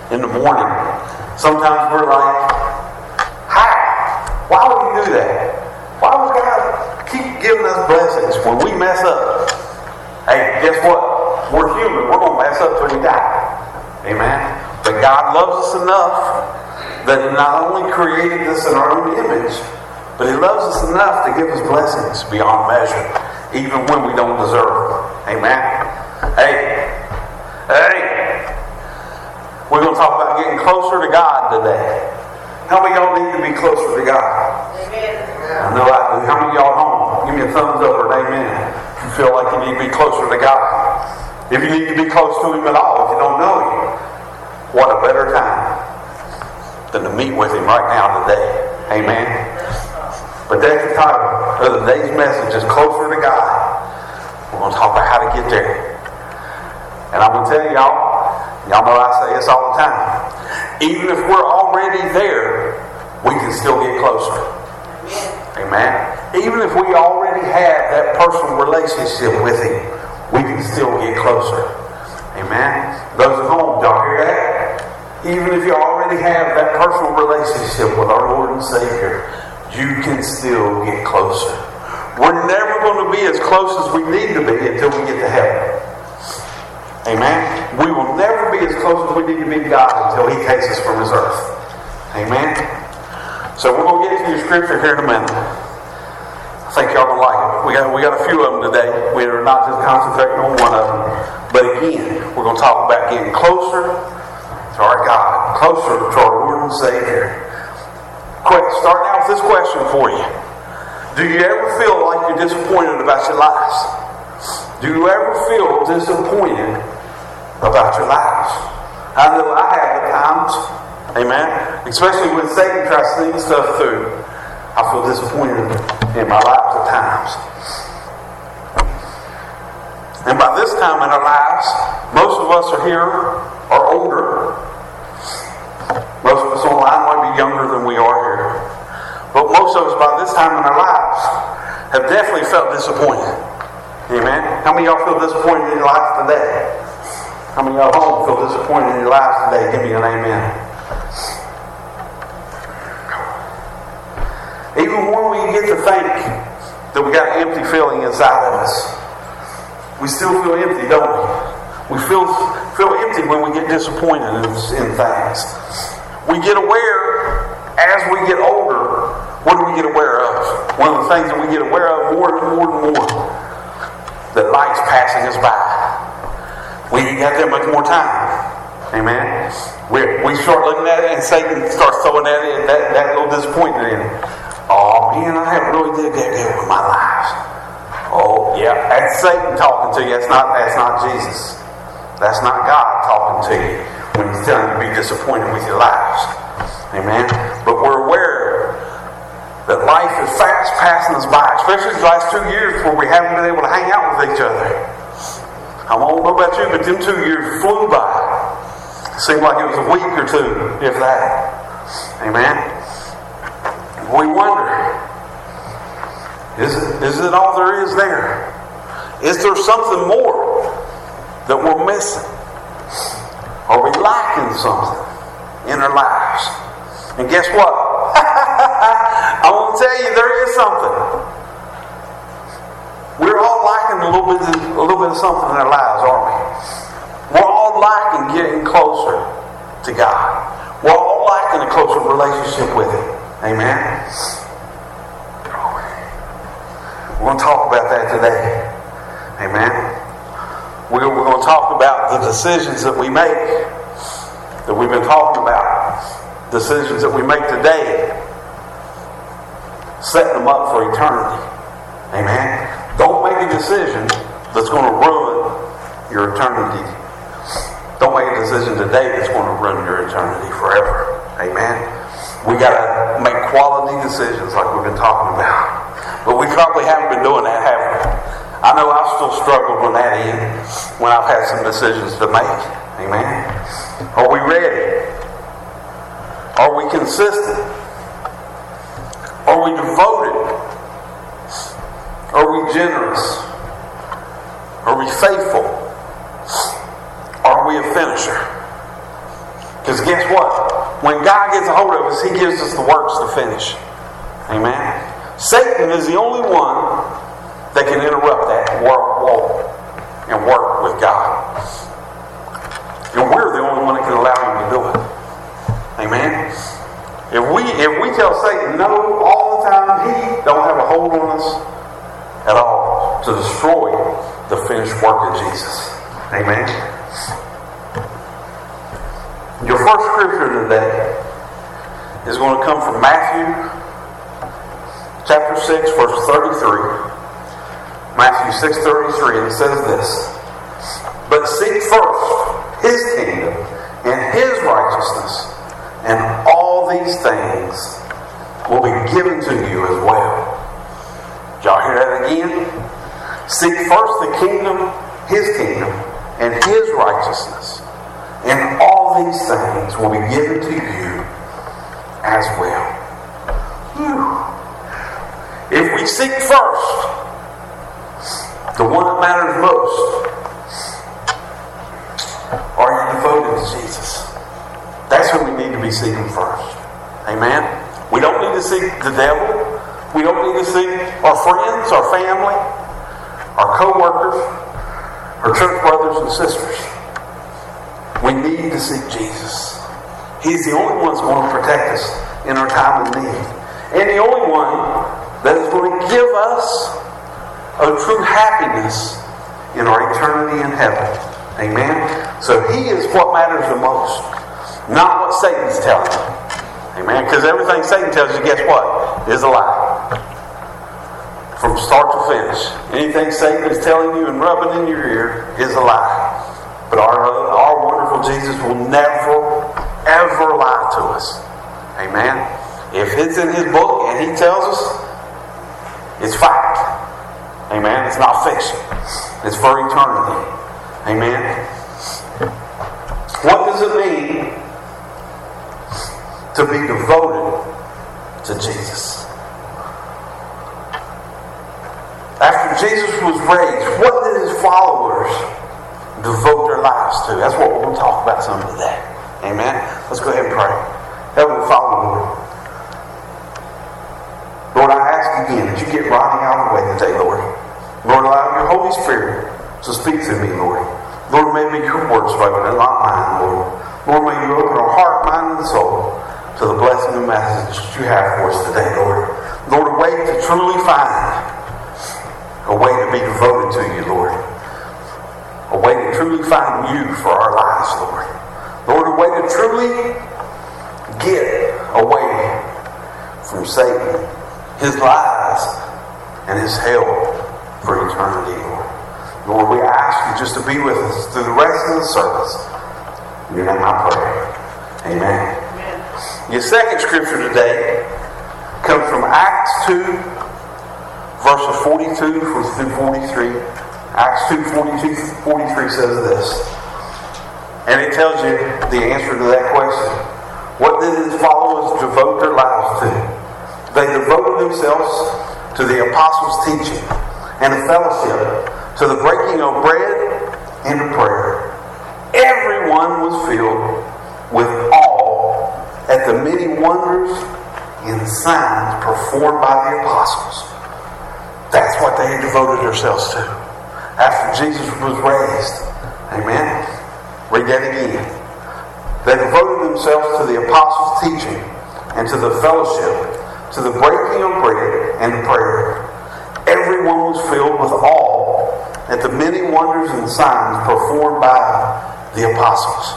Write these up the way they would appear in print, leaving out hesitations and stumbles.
in the morning. Sometimes we're like, how? Why would He do that? Why would God keep giving us blessings when we mess up? Hey, guess what? We're human. We're going to mess up till we die. Amen? But God loves us enough that He not only created us in our own image, but He loves us enough to give us blessings beyond measure, even when we don't deserve them. Amen? Hey, we're going to talk about getting closer to God today. How many of y'all need to be closer to God? Amen. I know I do. How many of y'all at home? Give me a thumbs up or an amen if you feel like you need to be closer to God. If you need to be close to Him at all, if you don't know Him, what a better time than to meet with Him right now today. Amen. But that's the title of today's message, is Closer to God. We're going to talk about how to get there. And I'm going to tell y'all know I say this all the time. Even if we're already there, we can still get closer. Amen. Even if we already have that personal relationship with Him, we can still get closer. Amen. Those at home, y'all hear that? Even if you already have that personal relationship with our Lord and Savior, you can still get closer. We're never going to be as close as we need to be until we get to heaven. Amen. We will never be as close as we need to be to God until He takes us from this earth. Amen. So we're going to get to your scripture here in a minute. I think y'all going to like it. We got a few of them today. We're not just concentrating on one of them. But again, we're going to talk about getting closer to our God, closer to our Lord and Savior. Starting out with this question for you. Do you ever feel like you're disappointed about your lives? Do you ever feel disappointed about your lives? I know I have at times. Amen. Especially when Satan tries to sneak stuff through. I feel disappointed in my life at times. And by this time in our lives, most of us are older. Most of us online might be younger than we are here. But most of us by this time in our lives have definitely felt disappointed. Amen. How many of y'all feel disappointed in your life today? How many of y'all at home feel disappointed in your lives today? Give me an amen. Even when we get to think that we got an empty feeling inside of us, we still feel empty, don't we? We feel empty when we get disappointed in things. We get aware, as we get older, what do we get aware of? One of the things that we get aware of more and more, that life's passing us by. We ain't got that much more time. Amen. We start looking at it and Satan starts throwing at it that little disappointment in it. Oh man, I haven't really did that good with my life. Oh yeah, that's Satan talking to you. That's not Jesus. That's not God talking to you when He's telling you to be disappointed with your lives. Amen. But we're aware that life is fast passing us by, especially the last 2 years where we haven't been able to hang out with each other. I don't know about you, but them 2 years flew by. It seemed like it was a week or two, if that. Amen. We wonder, is it all there is there? Is there something more that we're missing? Are we lacking something in our lives? And guess what? I want to tell you, there is something. We're all lacking a little bit of something in our lives, aren't we? We're all lacking getting closer to God. We're all lacking a closer relationship with Him. Amen. We're going to talk about that today. Amen. We're going to talk about the decisions that we make, that we've been talking about. Decisions that we make today, setting them up for eternity. Amen. Don't make a decision that's going to ruin your eternity. Don't make a decision today that's going to ruin your eternity forever. Amen. We got to make quality decisions like we've been talking about. But we probably haven't been doing that, have we? I know I've still struggled with that when I've had some decisions to make. Amen. Are we ready? Are we consistent? Are we devoted? Are we generous? Are we faithful? Are we a finisher? Because Because guess what? When God gets a hold of us, He gives us the works to finish. Amen? Satan is the only one that can interrupt that walk and work with God. And we're the only one that can allow Him to do it. Amen? If we tell Satan no all the time, he don't have a hold on us at all to destroy the finished work of Jesus. Amen? Your first scripture today is going to come from Matthew chapter 6, verse 33. Matthew 6:33, and it says this: "But seek first His kingdom and His righteousness, and all these things will be given to you as well." Did y'all hear that again? Seek first the kingdom, His kingdom, and His righteousness, and all these things will be given to you as well. Whew. If we seek first the one that matters most, are you devoted to Jesus? That's who we need to be seeking first. Amen? We don't need to seek the devil. We don't need to seek our friends, our family, our co-workers, our church brothers and sisters. We need to seek Jesus. He's the only one that's going to protect us in our time of need. And the only one that is going to give us a true happiness in our eternity in heaven. Amen? So He is what matters the most. Not what Satan's telling you. Amen? Because everything Satan tells you, guess what? Is a lie. From start to finish. Anything Satan is telling you and rubbing in your ear is a lie. But our wonderful Jesus will never, ever lie to us. Amen? If it's in His book and He tells us, it's fact. Amen? It's not fiction. It's for eternity. Amen? What does it mean to be devoted to Jesus? After Jesus was raised, what did His followers devote their lives to? That's what we're going to talk about some today. Amen? Let's go ahead and pray. Heavenly Father, Lord, I ask again that you get Ronnie out of the way today, Lord. Lord, allow your Holy Spirit to speak to me, Lord. Lord, may be your words spoken and not mine, Lord. Lord, may you open our heart, mind, and soul to the blessing and message that you have for us today, Lord. Lord, a way to truly find, a way to be devoted to you, Lord. A way to truly find you for our lives, Lord. Lord, a way to truly get away from Satan, his lies, and his hell for eternity, Lord. Lord, we ask you just to be with us through the rest of the service. In your name I pray. Amen. Your second scripture today comes from Acts 2, verses 42 through 43. Acts 2, 42 through 43 says this. And it tells you the answer to that question. What did His followers devote their lives to? They devoted themselves to the apostles' teaching and the fellowship, to the breaking of bread and to prayer. Everyone was filled with awe at the many wonders and signs performed by the apostles. That's what they had devoted themselves to after Jesus was raised. Amen? Read that again. They devoted themselves to the apostles' teaching and to the fellowship, to the breaking of bread and to prayer. Everyone was filled with awe at the many wonders and signs performed by the apostles.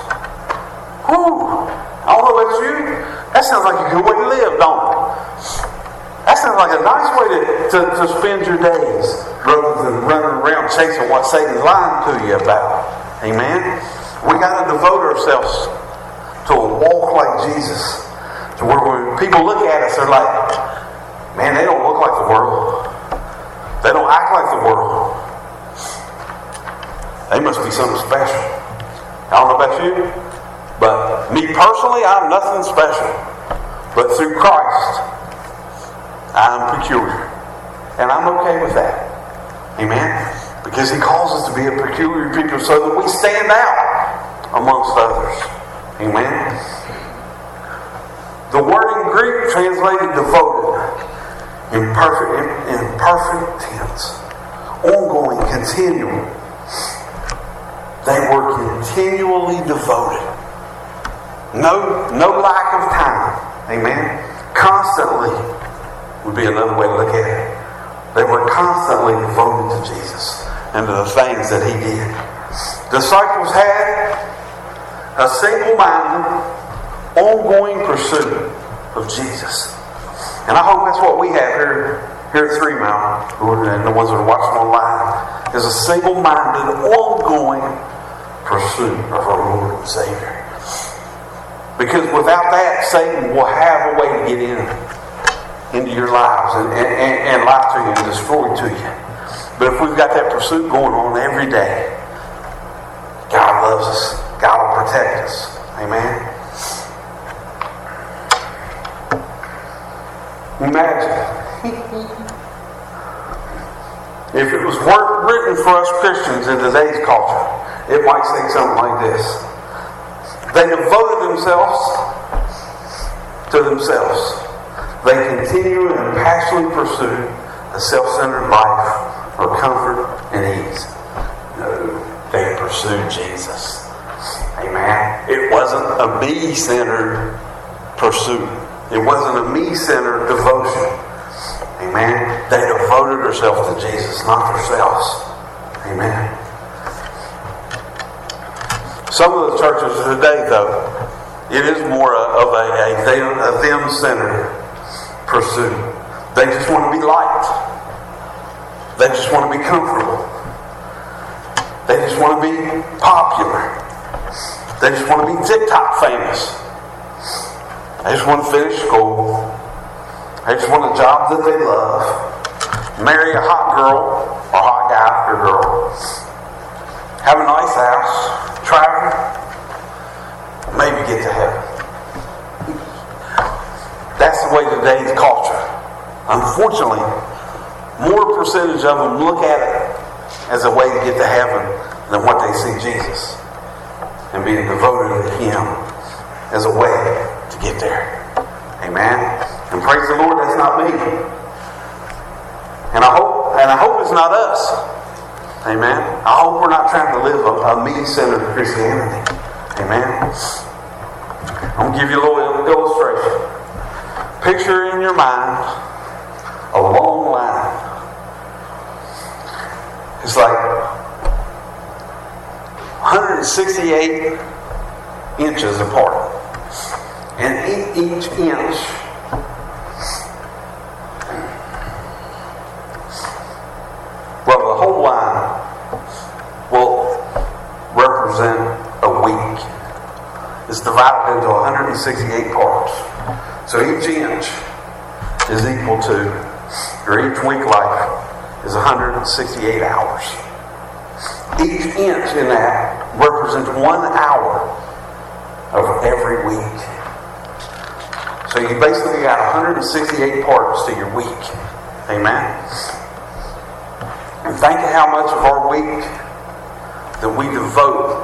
Whew! I don't know about you. That sounds like a good way to live, don't it? That sounds like a nice way to spend your days rather than running around chasing what Satan's lying to you about. Amen? We got to devote ourselves to a walk like Jesus. To where when people look at us, they're like, man, they don't look like the world. They don't act like the world. They must be something special. I don't know about you, but me personally, I'm nothing special. But through Christ, I'm peculiar. And I'm okay with that. Amen? Because He calls us to be a peculiar people so that we stand out amongst others. Amen. The word in Greek translated devoted in perfect tense. Ongoing, continual. They were continually devoted. No lack of time. Amen. Constantly would be another way to look at it. They were constantly devoted to Jesus and to the things that he did. Disciples had a single-minded, ongoing pursuit of Jesus. And I hope that's what we have here at Three Mile, and the ones that are watching online, is a single-minded, ongoing pursuit of our Lord and Savior. Because without that, Satan will have a way to get into your lives and lie to you and destroy to you. But if we've got that pursuit going on every day, God loves us. God will protect us. Amen. Imagine if it was written for us Christians in today's culture, it might say something like this. They devoted themselves to themselves. They continue and passionately pursue a self-centered life of comfort and ease. No, they pursued Jesus. Amen. It wasn't a me-centered pursuit. It wasn't a me-centered devotion. Amen. They devoted themselves to Jesus, not themselves. Amen. Some of the churches today, though, it is more of a them-centered pursuit. They just want to be liked. They just want to be comfortable. They just want to be popular. They just want to be TikTok famous. They just want to finish school. They just want a job that they love. Marry a hot girl or hot guy or girl. Have a nice house. Travel. Maybe get to heaven. That's the way today's culture. Unfortunately, more percentage of them look at it as a way to get to heaven than what they see Jesus and being devoted to Him as a way to get there. Amen. And praise the Lord, that's not me. And I hope it's not us. Amen. I hope we're not trying to live a me-centered Christianity. Amen. I'm going to give you a little illustration. Picture in your mind a long line. It's like 168 inches apart. And each inch the whole line will represent a week. It's divided into 168 parts. So each inch is equal to, or each week life is 168 hours. Each inch in that represents 1 hour of every week. So you basically got 168 parts to your week. Amen. And think of how much of our week that we devote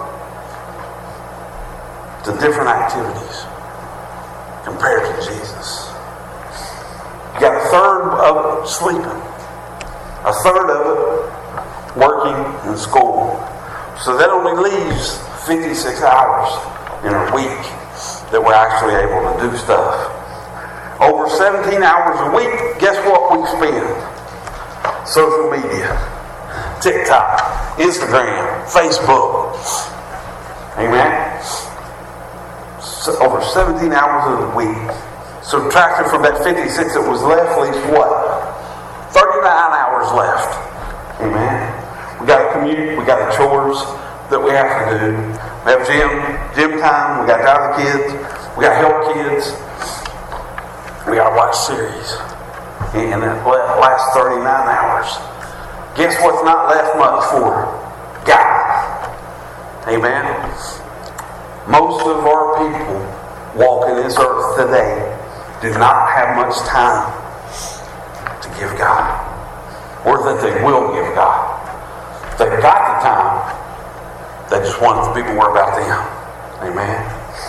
to different activities compared to Jesus. You got a third of it sleeping, a third of it working in school. So that only leaves 56 hours in a week that we're actually able to do stuff. Over 17 hours a week, guess what we spend? Social media. TikTok, Instagram, Facebook. Amen? So over 17 hours of the week. Subtracted from that 56 that was left leaves what? 39 hours left. Amen? We got to commute. We got the chores that we have to do. We have gym time. We got to drive the kids. We got to help kids. We got to watch series in that last 39 hours. Guess what's not left much for? God. Amen. Most of our people walking this earth today do not have much time to give God, or that they will give God. They've got the time. They just want the people to worry about them. Amen.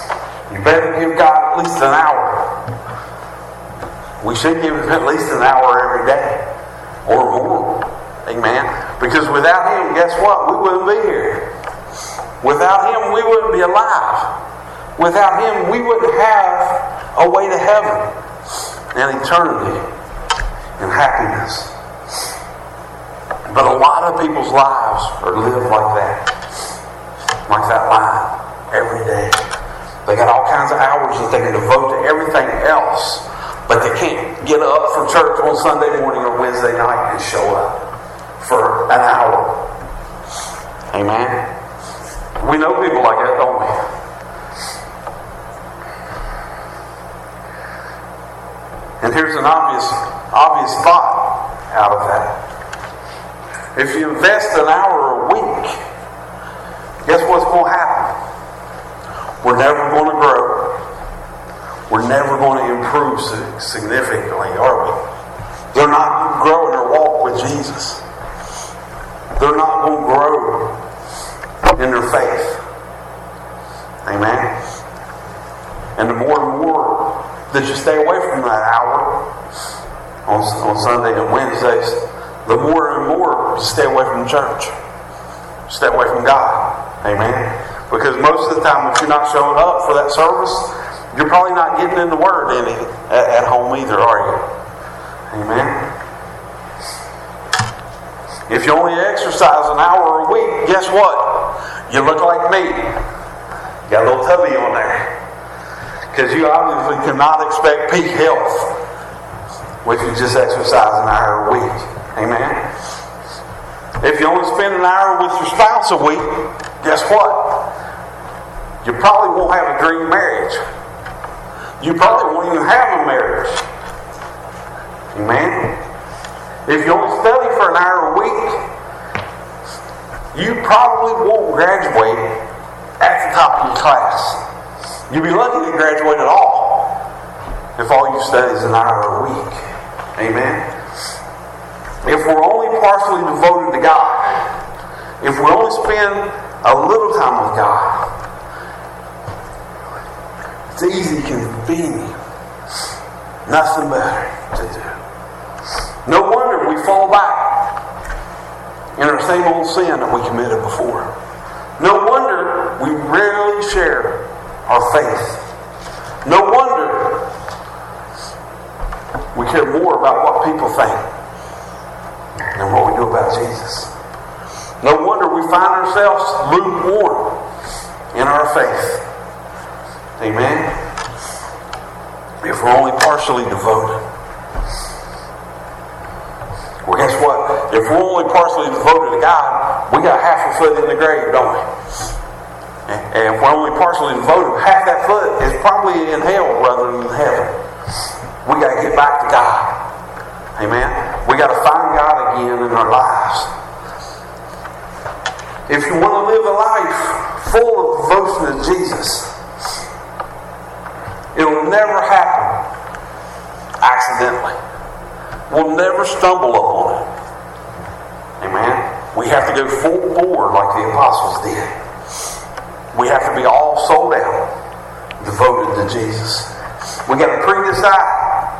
You better give God at least an hour. We should give Him at least an hour every day or more. Amen. Because without Him, guess what? We wouldn't be here. Without Him, we wouldn't be alive. Without Him, we wouldn't have a way to heaven and eternity and happiness. But a lot of people's lives are lived like that line every day. They got all kinds of hours that they can devote to everything else, but they can't get up for church on Sunday morning or Wednesday night and show up for an hour. Amen. We know people like that, don't we? And here's an obvious thought out of that. If you invest an hour a week, guess what's going to happen? We're never going to grow. We're never going to improve significantly, are we? They're not going to grow in their walk with Jesus. They're not going to grow in their faith. Amen? And the more and more that you stay away from that hour on Sunday and Wednesdays, the more and more you stay away from church. Stay away from God. Amen? Because most of the time, if you're not showing up for that service, you're probably not getting in the Word at home either, are you? Amen? If you only exercise an hour a week, guess what? You look like me. You got a little tubby on there. Because you obviously cannot expect peak health if you just exercise an hour a week. Amen? If you only spend an hour with your spouse a week, guess what? You probably won't have a dream marriage. You probably won't even have a marriage. Amen? If you only study for an hour a week, you probably won't graduate at the top of your class. You'll be lucky to graduate at all if all you study is an hour a week. Amen? If we're only partially devoted to God, if we only spend a little time with God, it's easy, convenient, nothing better to do. No wonder we fall back in our same old sin that we committed before. No wonder we rarely share our faith. No wonder we care more about what people think than what we do about Jesus. No wonder we find ourselves lukewarm in our faith. Amen? If we're only partially devoted. Well, guess what? If we're only partially devoted to God, we got half a foot in the grave, don't we? And if we're only partially devoted, half that foot is probably in hell rather than heaven. We got to get back to God. Amen? We got to find God again in our lives. If you want to live a life full of devotion to Jesus, it'll never happen accidentally. We'll never stumble upon it. Amen? We have to go full bore like the apostles did. We have to be all sold out, devoted to Jesus. We got to pre-decide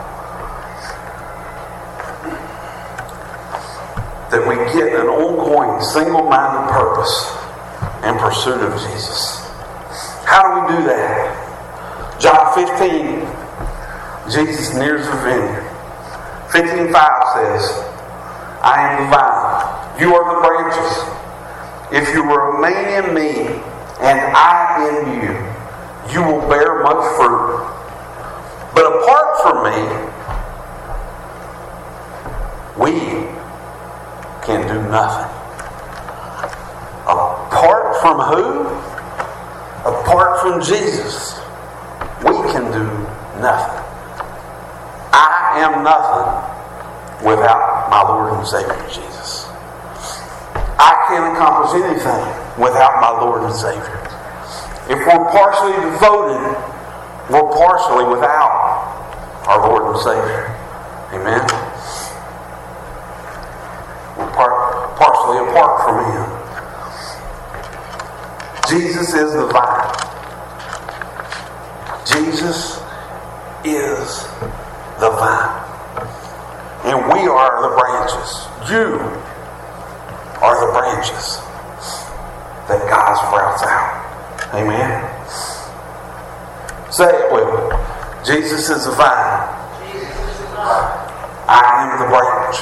that we get an ongoing, single-minded purpose in pursuit of Jesus. How do we do that? John 15, Jesus nears the vineyard. 15:5 says, I am the vine, you are the branches. If you remain in me and I in you, you will bear much fruit. But apart from me, we can do nothing. Apart from who? Apart from Jesus, we can do nothing. I am nothing without my Lord and Savior Jesus. I can't accomplish anything without my Lord and Savior. If we're partially devoted, we're partially without our Lord and Savior. Amen? We're partially apart from Him. Jesus is the vine. Jesus is the vine. And we are the branches. You are the branches that God sprouts out. Amen. Say it with me. Jesus is the vine. I am the branch.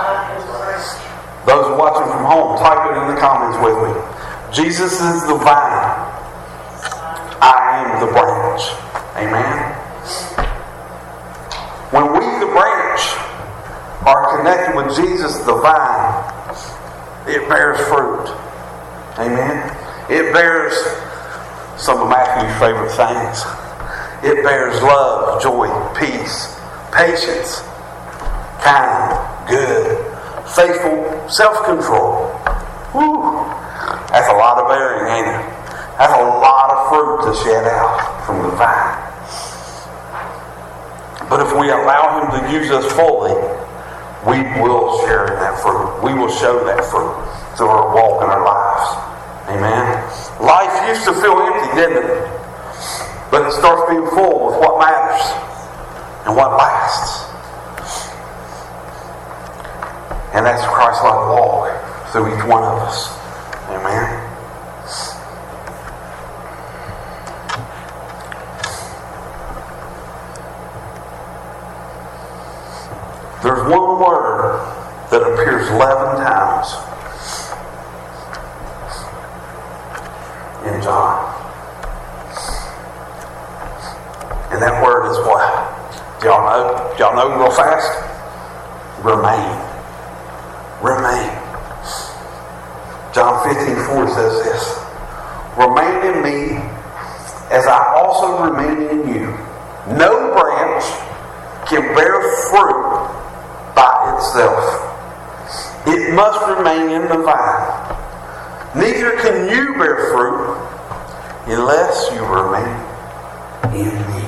Those watching from home, type it in the comments with me. Jesus is the vine. I am the branch. Amen. When we, the branch, are connected with Jesus, the vine, it bears fruit. Amen. It bears some of Matthew's favorite things. It bears love, joy, peace, patience, kind, good, faithful, self-control. Woo. That's a lot of bearing, ain't it? That's a lot of fruit to shed out from the vine. But if we allow Him to use us fully, we will share in that fruit. We will show that fruit through our walk in our lives. Amen. Life used to feel empty, didn't it? But it starts being full with what matters and what lasts. And that's a Christ-like walk through each one of us. Amen. There's one word that appears 11 times in John. And that word is what? Do y'all know? Do y'all know real fast? Remain. Remain. John 15:4 says this. Remain in me as I also remain in you. No branch can bear fruit by itself. It must remain in the vine. Neither can you bear fruit unless you remain in me.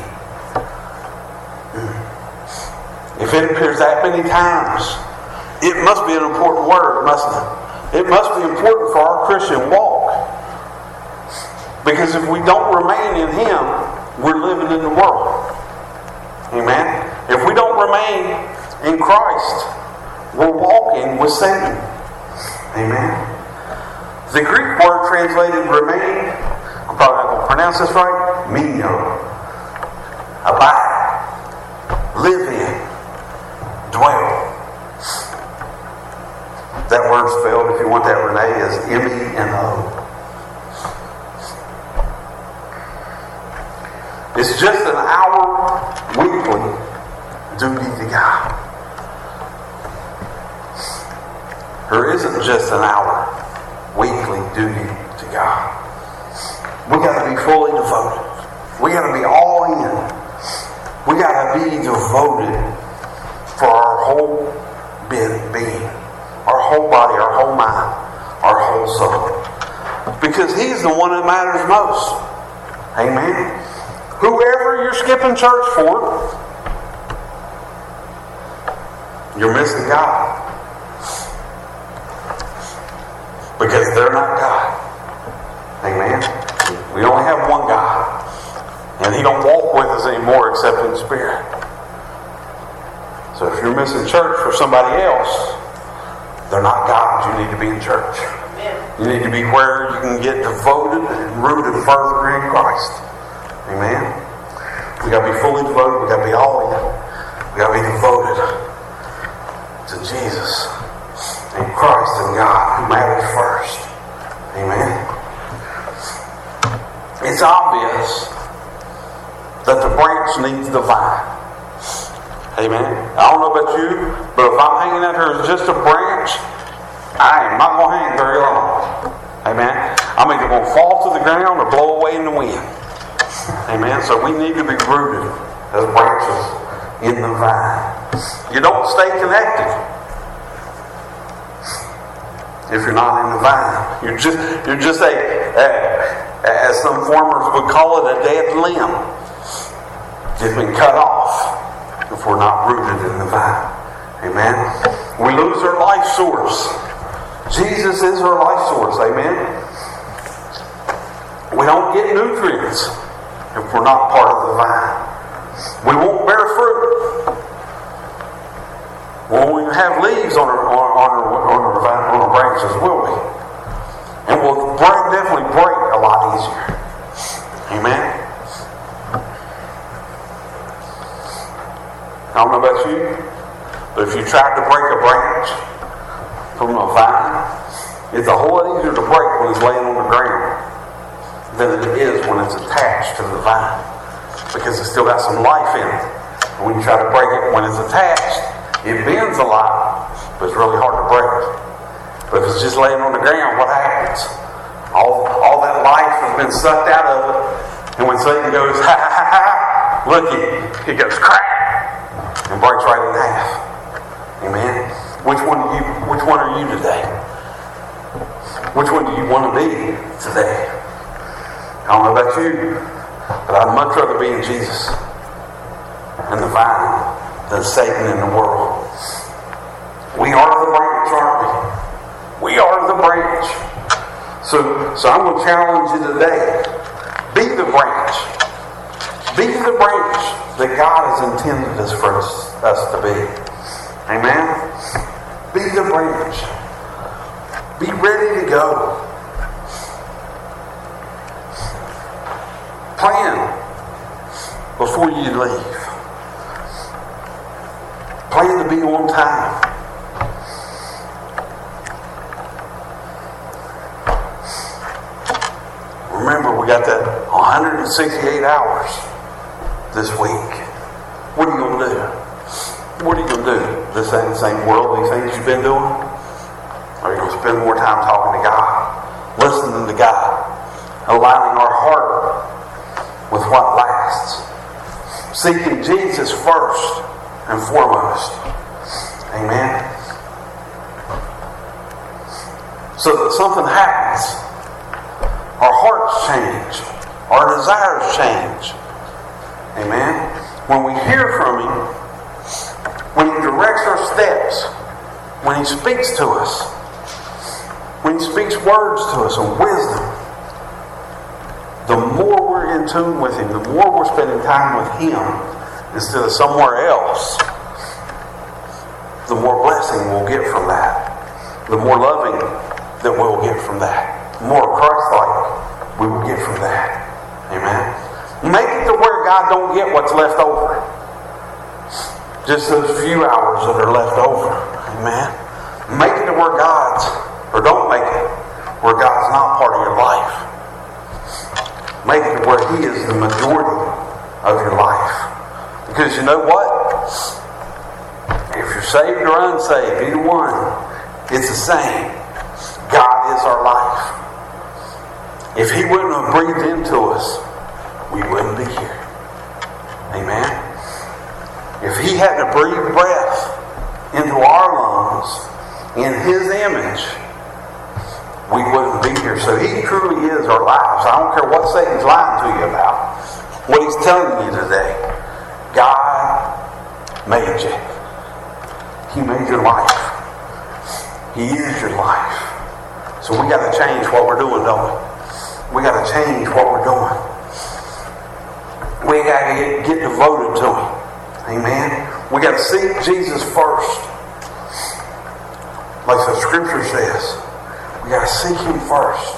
If it appears that many times, it must be an important word, mustn't it? It must be important for our Christian walk. Because if we don't remain in Him, we're living in the world. Amen? If we don't remain in Christ, we're walking with Satan. Amen? The Greek word translated remain, I'm probably not going to pronounce this right, meno. Abide. Live in. Dwell. That word spelled, if you want that, Renee, is M-E-N-O. It's just an hour weekly duty to God. There isn't just an hour weekly duty to God. We got to be fully devoted. We got to be all in. We got to be devoted for our whole being, our whole body, our whole mind, our whole soul. Because He's the one that matters most. Amen. Whoever you're skipping church for, you're missing God. Because they're not God. Amen. We only have one God. And He don't walk with us anymore except in spirit. So if you're missing church for somebody else, they're not God. You need to be in church. You need to be where you can get devoted and rooted further in Christ. Amen. We got to be fully devoted. We got to be all in. We got to be devoted to Jesus and Christ and God, who matters first. Amen. It's obvious that the branch needs the vine. Amen. I don't know about you, but if I'm hanging out here as just a branch, I am not going to hang very long. Amen. I'm either going to fall to the ground or blow away in the wind. Amen. So we need to be rooted as branches in the vine. You don't stay connected if you're not in the vine. You're just as some farmers would call it, a dead limb. It's been cut off if we're not rooted in the vine. Amen. We lose our life source. Jesus is our life source. Amen. We don't get nutrients if we're not part of of the vine. We won't bear fruit. We won't even have leaves on our branches, will we? And we'll definitely break a lot easier. Amen? I don't know about you, but if you tried to break a branch from a vine, it's a whole lot easier to break when it's laying on the ground than it is when it's attached to the vine, because it's still got some life in it. And when you try to break it when it's attached, it bends a lot, but it's really hard to break. But if it's just laying on the ground, what happens? All that life has been sucked out of it, and when Satan goes, ha ha ha ha, look, it goes crack and breaks right in half. Amen. Which one are you today? Which one do you want to be today? I don't know about you, but I'd much rather be in Jesus and the vine than Satan in the world. We are the branch, aren't we? We are the branch. So I'm going to challenge you today. Be the branch. Be the branch that God has intended us for us to be. Amen? Be the branch. Be ready to go. Plan before you leave. Plan to be on time. Remember, we got that 168 hours this week. What are you going to do? What are you going to do? This ain't the same worldly things you've been doing? Or are you going to spend more time talking to God, listening to God, aligning our heart with what lasts, seeking Jesus first and foremost? Amen. So that something happens. Our hearts change. Our desires change. Amen. When we hear from Him, when He directs our steps, when He speaks to us, when He speaks words to us of wisdom, the more we're in tune with Him, the more we're spending time with Him instead of somewhere else, the more blessing we'll get from that. The more loving that we'll get from that. The more Christ-like we will get from that. Amen. Make it to where God don't get what's left over. Just those few hours that are left over. Amen. Make it to where don't make it where God's not part of your life. Make it to where He is the majority of your life. Because you know what? If you're saved or unsaved, either one, it's the same. God is our life. If He wouldn't have breathed into us, we wouldn't be here. Amen. If He hadn't breathed breath into our lungs in His image, we wouldn't be here. So He truly is our lives. I don't care what Satan's lying to you about. What he's telling you today. God made you. He made your life. He is your life. So we got to change what we're doing, don't we? We got to change what we're doing. We got to get devoted to Him. Amen. We got to seek Jesus first. Like the Scripture says, we got to seek Him first.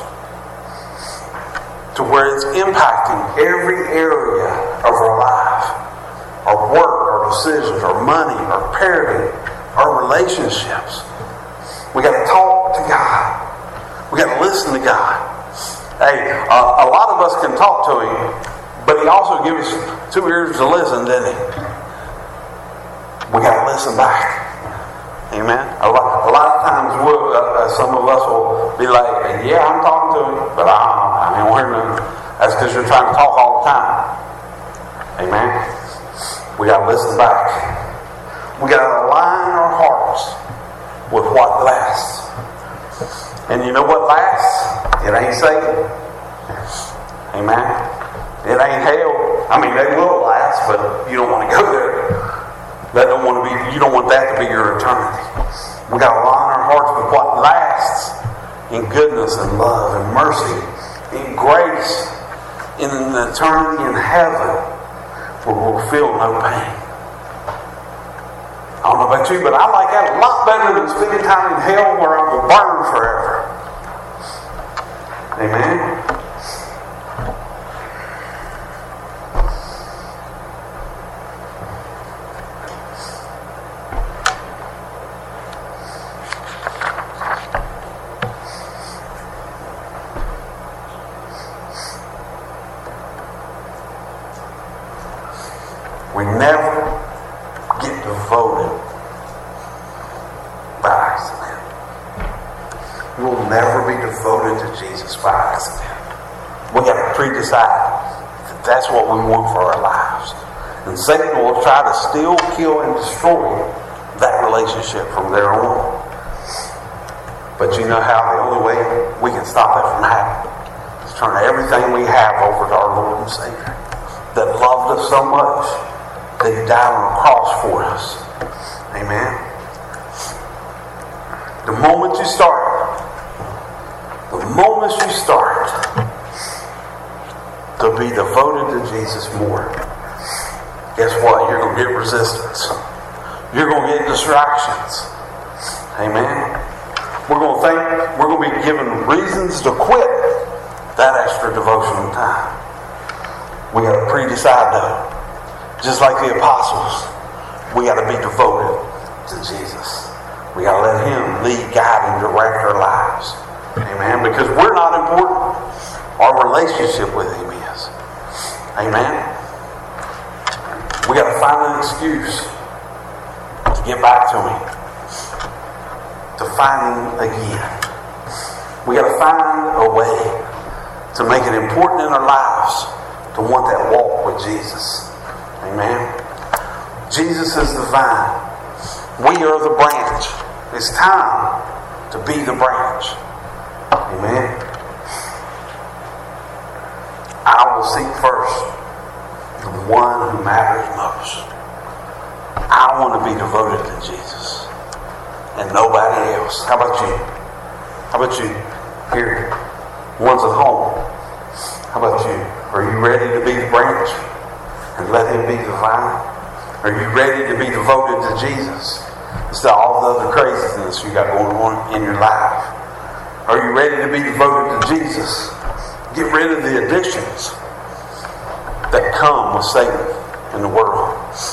To where it's impacting every area of our life. Our work, our decisions, our money, our parenting, our relationships. We got to talk to God. We got to listen to God. Hey, a lot of us can talk to Him, but He also gives us 2 ears to listen, doesn't He? We got to listen back. Amen. A lot of times, some of us will be like, "Yeah, I'm talking to Him, but I ain't hearing nothing." That's because you're trying to talk all the time. Amen. We got to listen back. We got to align our hearts with what lasts. And you know what lasts? It ain't Satan. Amen. It ain't hell. I mean, they will last, but you don't want to go there. You don't want that to be your eternity. We got to align our hearts with what lasts in goodness and love and mercy, in grace, in an eternity in heaven, where we'll feel no pain. I don't know about you, but I like that a lot better than spending time in hell where I will burn forever. Amen? We never get devoted by accident. We'll never be devoted to Jesus by accident. We got to pre-decide that that's what we want for our lives. And Satan will try to steal, kill, and destroy that relationship from there on. But you know how the only way we can stop that from happening is turn everything we have over to our Lord and Savior that loved us so much that He died on a cross for us. Amen. The moment you start to be devoted to Jesus more, guess what? You're going to get resistance. You're going to get distractions. Amen. We're going to be given reasons to quit that extra devotional time. We got to pre-decide though. Just like the apostles, we got to be devoted to Jesus. We got to let Him lead, guide, and direct our lives. Amen. Because we're not important. Our relationship with Him is. Amen. We got to find an excuse to get back to Him. To find Him again. We got to find a way to make it important in our lives to want that walk with Jesus. Amen. Jesus is the vine. We are the branch. It's time to be the branch. Amen. I will seek first the one who matters most. I want to be devoted to Jesus and nobody else. How about you? How about you here? One's at home. How about you? Are you ready to be the branch? And let Him be the vine? Are you ready to be devoted to Jesus instead of all the other craziness you got going on in your life? Are you ready to be devoted to Jesus? Get rid of the addictions that come with Satan in the world.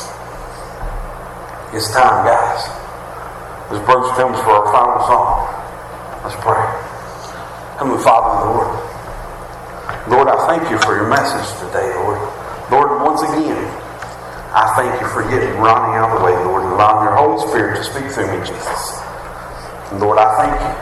It's time, guys. As Bruce comes for our final song, let's pray. Heavenly Father, Lord, I thank You for Your message today, Lord. Lord, once again, I thank You for getting Ronnie out of the way, Lord, and allowing Your Holy Spirit to speak through me, Jesus. And Lord, I thank You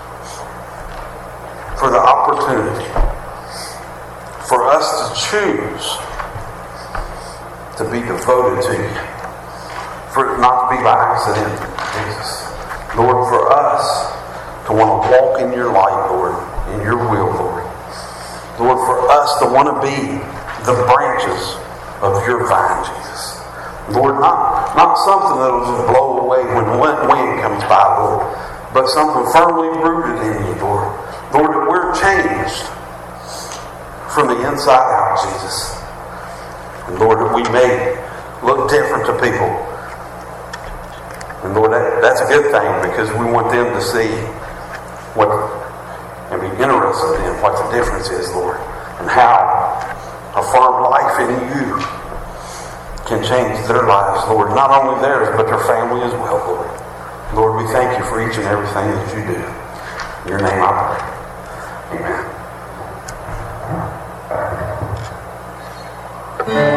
for the opportunity for us to choose to be devoted to You. For it not to be by accident, Jesus. Lord, for us to want to walk in Your light, Lord, in Your will, Lord. Lord, for us to want to be the branches of Your vine, Jesus. Lord, not something that will just blow away when wind comes by, Lord, but something firmly rooted in You, Lord. Lord, that we're changed from the inside out, Jesus. And Lord, that we may look different to people. And Lord, that's a good thing because we want them to see what and be interested in what the difference is, Lord, and how a firm life in You can change their lives, Lord. Not only theirs, but their family as well, Lord. Lord, we thank You for each and everything that You do. In Your name I pray. Amen.